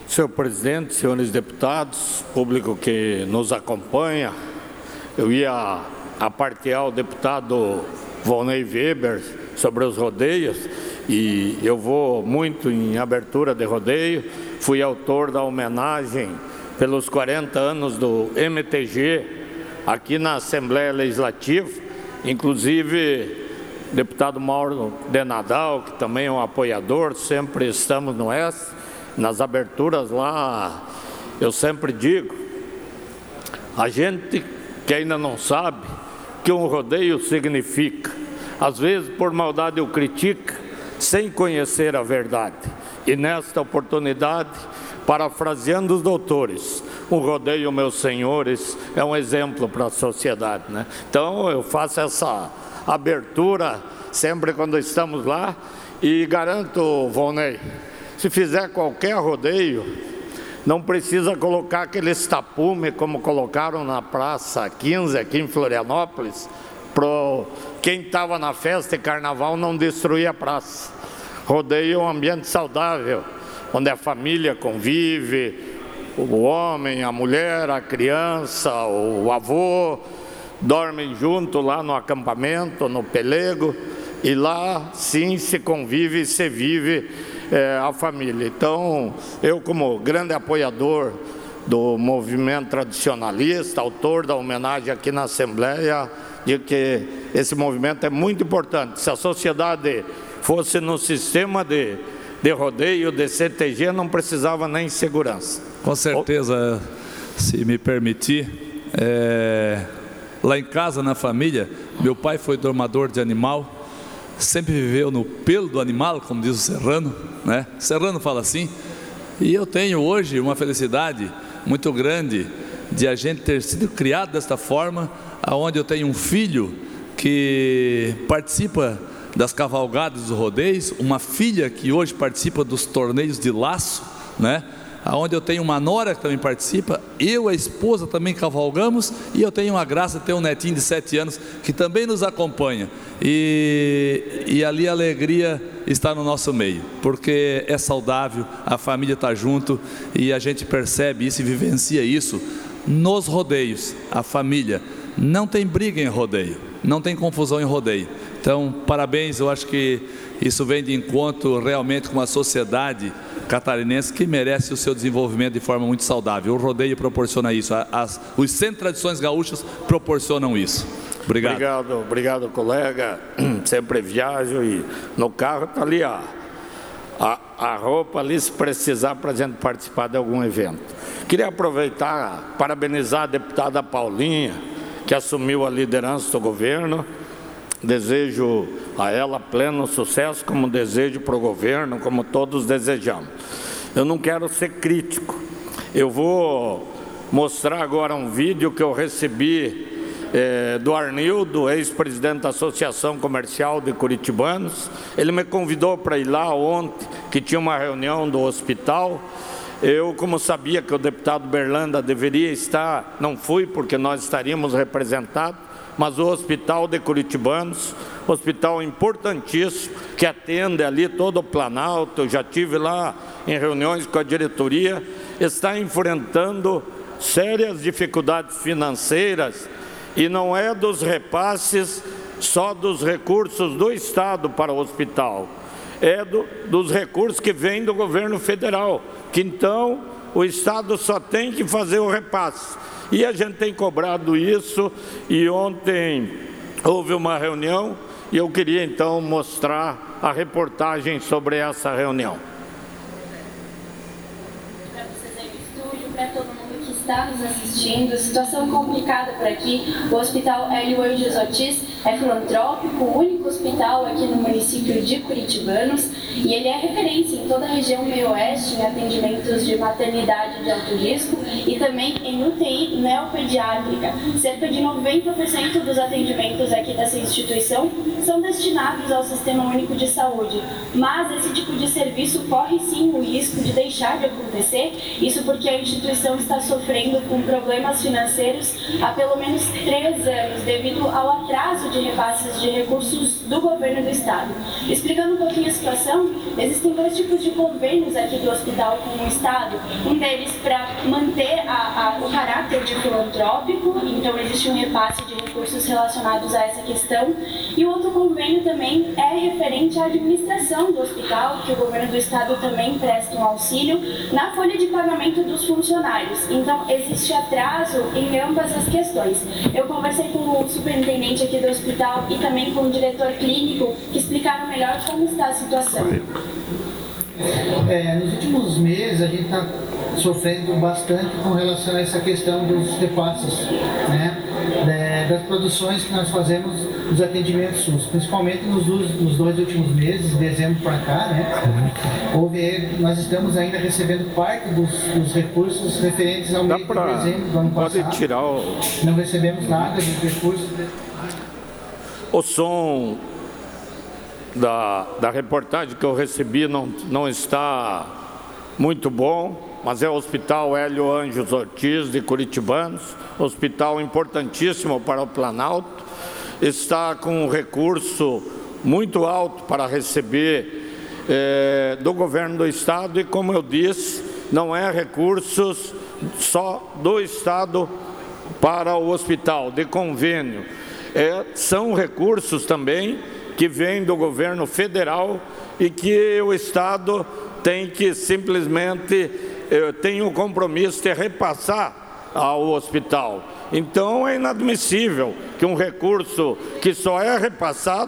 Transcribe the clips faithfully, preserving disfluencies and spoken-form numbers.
Senhor presidente, senhores deputados, público que nos acompanha, eu ia apartear o deputado Volney Weber sobre os rodeios e eu vou muito em abertura de rodeio. Fui autor da homenagem pelos quarenta anos do M T G aqui na Assembleia Legislativa, inclusive deputado Mauro de Nadal, que também é um apoiador, sempre estamos no Oeste. Nas aberturas lá, eu sempre digo, a gente que ainda não sabe que um rodeio significa, às vezes por maldade o critica, sem conhecer a verdade. E nesta oportunidade, parafraseando os doutores, um rodeio, meus senhores, é um exemplo para a sociedade, né? Então eu faço essa abertura sempre quando estamos lá e garanto, Volney, se fizer qualquer rodeio, não precisa colocar aqueles tapume como colocaram na Praça quinze aqui em Florianópolis, para quem estava na festa e carnaval não destruir a praça. Rodeio é um ambiente saudável, onde a família convive, o homem, a mulher, a criança, o avô, dormem junto lá no acampamento, no pelego, e lá sim se convive e se vive é, a família. Então, eu como grande apoiador do movimento tradicionalista, autor da homenagem aqui na Assembleia, digo que esse movimento é muito importante. Se a sociedade fosse no sistema de, de rodeio, de C T G, não precisava nem segurança. Com certeza, se me permitir, é, lá em casa, na família, meu pai foi domador de animal, sempre viveu no pelo do animal, como diz o serrano, né? Serrano fala assim, e eu tenho hoje uma felicidade muito grande de a gente ter sido criado desta forma, aonde eu tenho um filho que participa das cavalgadas dos rodeios, uma filha que hoje participa dos torneios de laço, né? Aonde eu tenho uma nora que também participa, eu, a esposa, também cavalgamos, e eu tenho a graça de ter um netinho de sete anos que também nos acompanha, e, e ali a alegria está no nosso meio, porque é saudável, a família está junto, e a gente percebe isso e vivencia isso nos rodeios. A família não tem briga em rodeio, não tem confusão em rodeio. Então, parabéns, eu acho que isso vem de encontro realmente com uma sociedade catarinense que merece o seu desenvolvimento de forma muito saudável. O rodeio proporciona isso, as, os centros de tradições gaúchas proporcionam isso. Obrigado. Obrigado, obrigado, colega. Sempre viajo e no carro está ali a, a, a roupa ali se precisar para a gente participar de algum evento. Queria aproveitar, parabenizar a deputada Paulinha, que assumiu a liderança do governo. Desejo a ela pleno sucesso, como desejo para o governo, como todos desejamos. Eu não quero ser crítico. Eu vou mostrar agora um vídeo que eu recebi é, do Arnildo, ex-presidente da Associação Comercial de Curitibanos. Ele me convidou para ir lá ontem, que tinha uma reunião do hospital. Eu, como sabia que o deputado Berlanda deveria estar, não fui, porque nós estaríamos representados, mas o Hospital de Curitibanos, hospital importantíssimo, que atende ali todo o Planalto, eu já estive lá em reuniões com a diretoria, está enfrentando sérias dificuldades financeiras, e não é dos repasses só dos recursos do Estado para o hospital, é do, dos recursos que vêm do governo federal, que então o Estado só tem que fazer o repasse. E a gente tem cobrado isso, e ontem houve uma reunião, e eu queria então mostrar a reportagem sobre essa reunião. Para vocês aí no estúdio, para todo mundo que está nos assistindo, situação complicada por aqui. O Hospital Hélio Anjos Ortiz é filantrópico, o único hospital aqui no município de Curitibanos, e ele é referência em toda a região meio-oeste em atendimentos de maternidade de alto risco e também em U T I neopediátrica. Cerca de noventa por cento dos atendimentos aqui dessa instituição são destinados ao Sistema Único de Saúde, mas esse tipo de serviço corre sim o risco de deixar de acontecer, isso porque a instituição está sofrendo com problemas financeiros há pelo menos três anos, devido ao atraso de repasses de recursos do governo do estado. Explicando um pouquinho a situação, existem dois tipos de convênios aqui do hospital com o Estado. Um deles para manter a, a, o caráter de filantrópico, então existe um repasse de recursos relacionados a essa questão. E o outro convênio também é referente à administração do hospital, que o governo do Estado também presta um auxílio na folha de pagamento dos funcionários. Então, existe atraso em ambas as questões. Eu conversei com o superintendente aqui do hospital e também com o diretor clínico, que explicaram melhor como está a situação. É, nos últimos meses, a gente está sofrendo bastante com relação a essa questão dos repasses, né? Das produções que nós fazemos dos atendimentos SUS, principalmente nos, nos dois últimos meses, de dezembro para cá, né? Houve, nós estamos ainda recebendo parte dos, dos recursos referentes ao mês de dezembro do ano passado. Pode tirar o... Não recebemos nada dos recursos. De... O som da, da reportagem que eu recebi não, não está muito bom, mas é o Hospital Hélio Anjos Ortiz de Curitibanos, hospital importantíssimo para o Planalto, está com um recurso muito alto para receber eh, do governo do Estado e, como eu disse, não é recursos só do Estado para o hospital, de convênio, é, são recursos também que vêm do governo federal e que o Estado tem que simplesmente Eu tenho o compromisso de repassar ao hospital. Então, é inadmissível que um recurso que só é repassado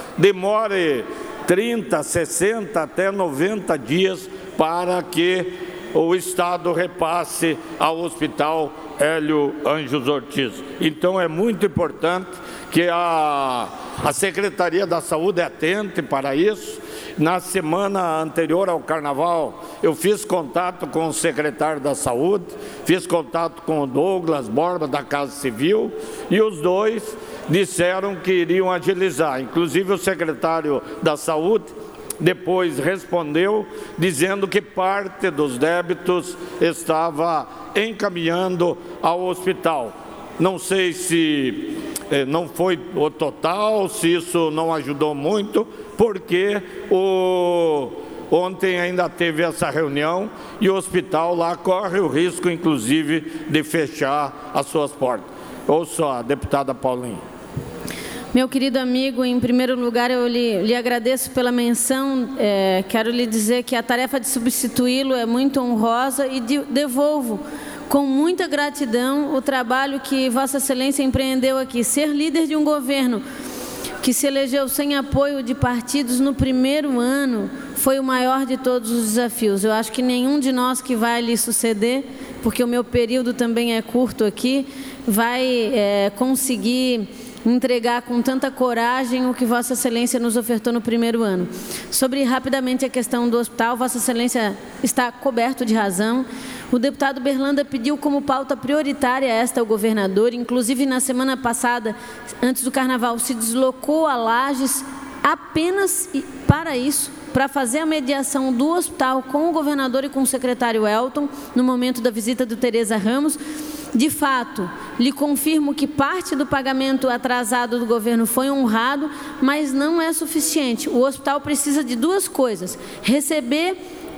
demore trinta, sessenta, até noventa dias para que o Estado repasse ao Hospital Hélio Anjos Ortiz. Então, é muito importante que a, a Secretaria da Saúde atente para isso. Na semana anterior ao Carnaval, eu fiz contato com o secretário da Saúde, fiz contato com o Douglas Borba, da Casa Civil, e os dois disseram que iriam agilizar. Inclusive, o secretário da Saúde depois respondeu, dizendo que parte dos débitos estava encaminhando ao hospital. Não sei se eh, não foi o total, se isso não ajudou muito, porque o, ontem ainda teve essa reunião e o hospital lá corre o risco, inclusive, de fechar as suas portas. Ouça a deputada Paulinha. Meu querido amigo, em primeiro lugar, eu lhe, lhe agradeço pela menção. É, quero lhe dizer que a tarefa de substituí-lo é muito honrosa e de, devolvo com muita gratidão o trabalho que Vossa Excelência empreendeu aqui. Ser líder de um governo que se elegeu sem apoio de partidos no primeiro ano foi o maior de todos os desafios. Eu acho que nenhum de nós que vai lhe suceder, porque o meu período também é curto aqui, vai é, conseguir entregar com tanta coragem o que Vossa Excelência nos ofertou no primeiro ano. Sobre rapidamente a questão do hospital, Vossa Excelência está coberto de razão. O deputado Berlanda pediu como pauta prioritária esta ao governador, inclusive na semana passada, antes do Carnaval, se deslocou a Lages apenas para isso, para fazer a mediação do hospital com o governador e com o secretário Elton, no momento da visita do Tereza Ramos. De fato, lhe confirmo que parte do pagamento atrasado do governo foi honrado, mas não é suficiente. O hospital precisa de duas coisas: receber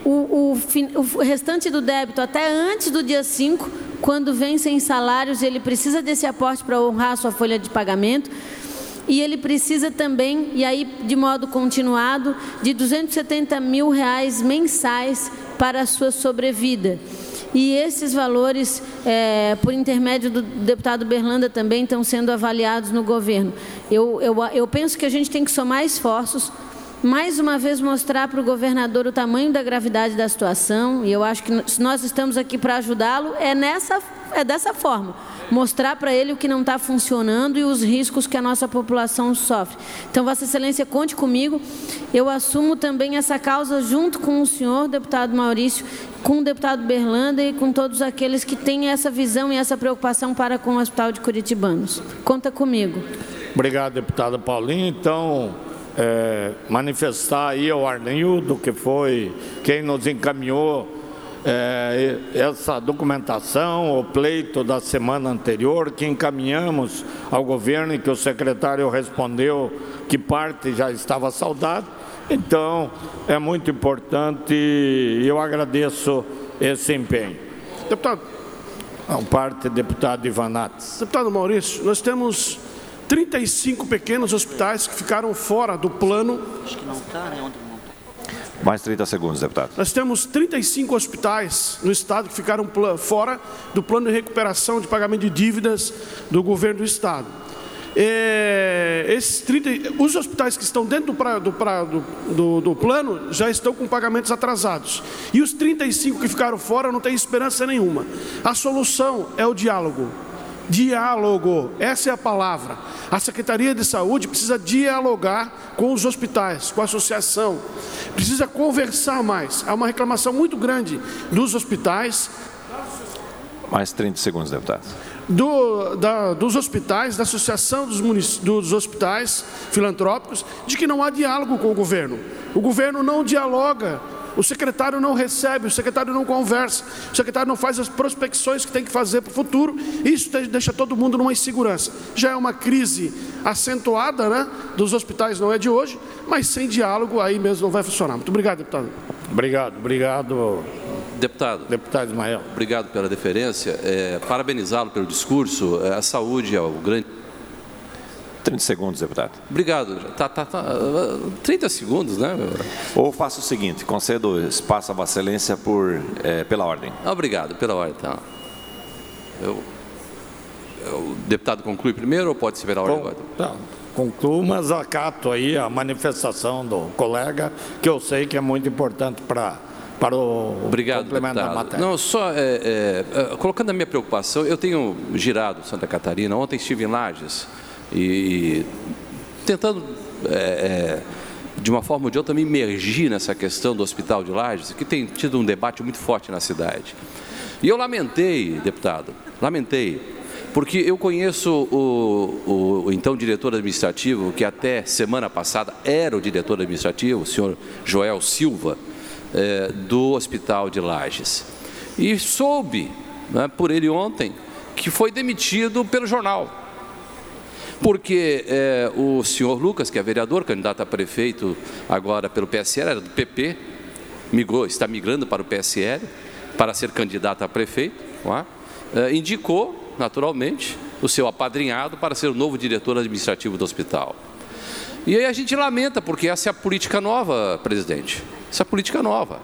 o, o, o restante do débito até antes do dia cinco, quando vencem salários, ele precisa desse aporte para honrar a sua folha de pagamento. E ele precisa também, e aí de modo continuado, de duzentos e setenta mil reais mensais para a sua sobrevida. E esses valores, é, por intermédio do deputado Berlanda, também estão sendo avaliados no governo. Eu, eu, eu penso que a gente tem que somar esforços, mais uma vez mostrar para o governador o tamanho da gravidade da situação, e eu acho que se nós estamos aqui para ajudá-lo, é, nessa, é dessa forma. Mostrar para ele o que não está funcionando e os riscos que a nossa população sofre. Então, Vossa Excelência, conte comigo. Eu assumo também essa causa junto com o senhor, deputado Maurício, com o deputado Berlanda e com todos aqueles que têm essa visão e essa preocupação para com o Hospital de Curitibanos. Conta comigo. Obrigado, deputada Paulinha. Então, é, manifestar aí ao Arnildo, que foi quem nos encaminhou É, essa documentação, o pleito da semana anterior, que encaminhamos ao governo e que o secretário respondeu que parte já estava saldada. Então, é muito importante e eu agradeço esse empenho. Deputado. A parte, deputado Ivanates. Deputado Maurício, nós temos trinta e cinco pequenos hospitais que ficaram fora do plano. Acho que não está, né? Onde não tá. Mais trinta segundos, deputado. Nós temos trinta e cinco hospitais no estado que ficaram fora do plano de recuperação de pagamento de dívidas do governo do estado. É, esses trinta, os hospitais que estão dentro do, pra, do, pra, do, do, do plano já estão com pagamentos atrasados. E os trinta e cinco que ficaram fora não tem esperança nenhuma. A solução é o diálogo. Diálogo, essa é a palavra. A Secretaria de Saúde precisa dialogar com os hospitais, com a associação. Precisa conversar mais. Há uma reclamação muito grande dos hospitais. Mais trinta segundos, deputado. Do, da, dos hospitais, da Associação dos, munic... dos Hospitais Filantrópicos, de que não há diálogo com o governo. O governo não dialoga, o secretário não recebe, o secretário não conversa, o secretário não faz as prospecções que tem que fazer para o futuro. Isso deixa todo mundo numa insegurança. Já é uma crise acentuada, né, dos hospitais, não é de hoje, mas sem diálogo aí mesmo não vai funcionar. Muito obrigado, deputado. Obrigado, obrigado. Deputado, deputado Ismael. Obrigado pela deferência, é, parabenizá-lo pelo discurso, é, a saúde é o grande... trinta segundos, deputado. Obrigado, tá, tá, tá, trinta segundos, né? Ou faça o seguinte, concedo espaço à Vossa Excelência por, é, pela ordem. Obrigado, pela ordem, tá. Eu, eu, o deputado conclui primeiro ou pode ser pela ordem agora? Tá. Concluo, mas acato aí a manifestação do colega, que eu sei que é muito importante para... para o Obrigado, complemento deputado. da matéria. Não, só é, é, colocando a minha preocupação, eu tenho girado Santa Catarina, ontem estive em Lages e tentando, é, é, de uma forma ou de outra, me imergir nessa questão do Hospital de Lages, que tem tido um debate muito forte na cidade. E eu lamentei, deputado, lamentei, porque eu conheço o, o, o então diretor administrativo, que até semana passada era o diretor administrativo, o senhor Joel Silva, É, do Hospital de Lages. E soube, né, por ele ontem, que foi demitido pelo jornal. Porque é, o senhor Lucas, que é vereador, candidato a prefeito agora pelo P S L, era do P P, migrou, está migrando para o P S L, para ser candidato a prefeito, não é? É, indicou, naturalmente, o seu apadrinhado para ser o novo diretor administrativo do hospital. E aí a gente lamenta, porque essa é a política nova, presidente. Essa é a política nova,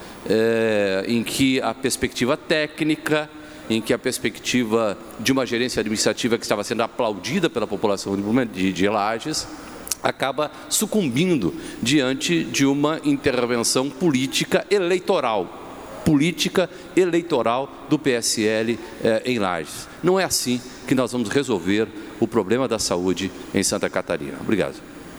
é, em que a perspectiva técnica, em que a perspectiva de uma gerência administrativa que estava sendo aplaudida pela população de, de Lages, acaba sucumbindo diante de uma intervenção política eleitoral. Política eleitoral do P S L é, em Lages. Não é assim que nós vamos resolver o problema da saúde em Santa Catarina. Obrigado.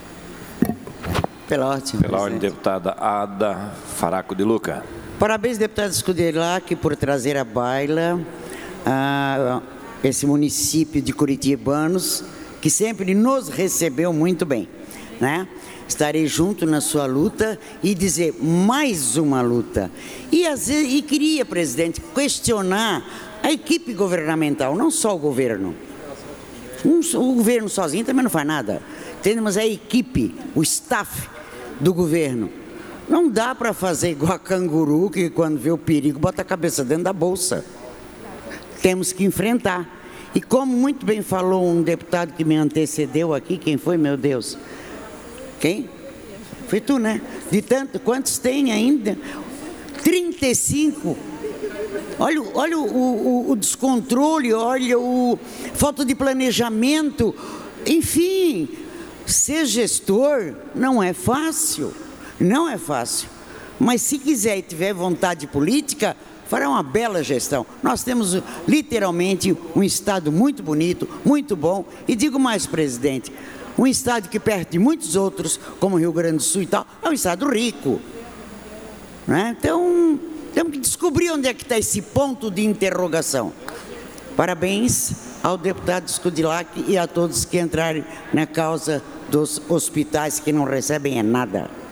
Pela ordem, Pela ordem, deputada Ada Faraco de Luca. Parabéns, deputado Scudelac, por trazer à baila ah, esse município de Curitibanos, que sempre nos recebeu muito bem, né? Estarei junto na sua luta e dizer mais uma luta. E, às vezes, e queria, presidente, questionar a equipe governamental, não só o governo. Um, o governo sozinho também não faz nada. Temos a equipe, o staff do governo. Não dá para fazer igual a canguru, que quando vê o perigo, bota a cabeça dentro da bolsa. Temos que enfrentar. E como muito bem falou um deputado que me antecedeu aqui, quem foi, meu Deus? Quem? Foi tu, né? De tanto, quantos tem ainda? trinta e cinco. Olha, olha o, o, o descontrole, olha o falta de planejamento. Enfim, ser gestor não é fácil, não é fácil. Mas se quiser e tiver vontade política, fará uma bela gestão. Nós temos literalmente um estado muito bonito, muito bom. E digo mais, presidente, um estado que perto de muitos outros, como Rio Grande do Sul e tal, é um estado rico, né? Então, temos que descobrir onde é que está esse ponto de interrogação. Parabéns ao deputado Scudelac e a todos que entrarem na causa dos hospitais que não recebem é nada.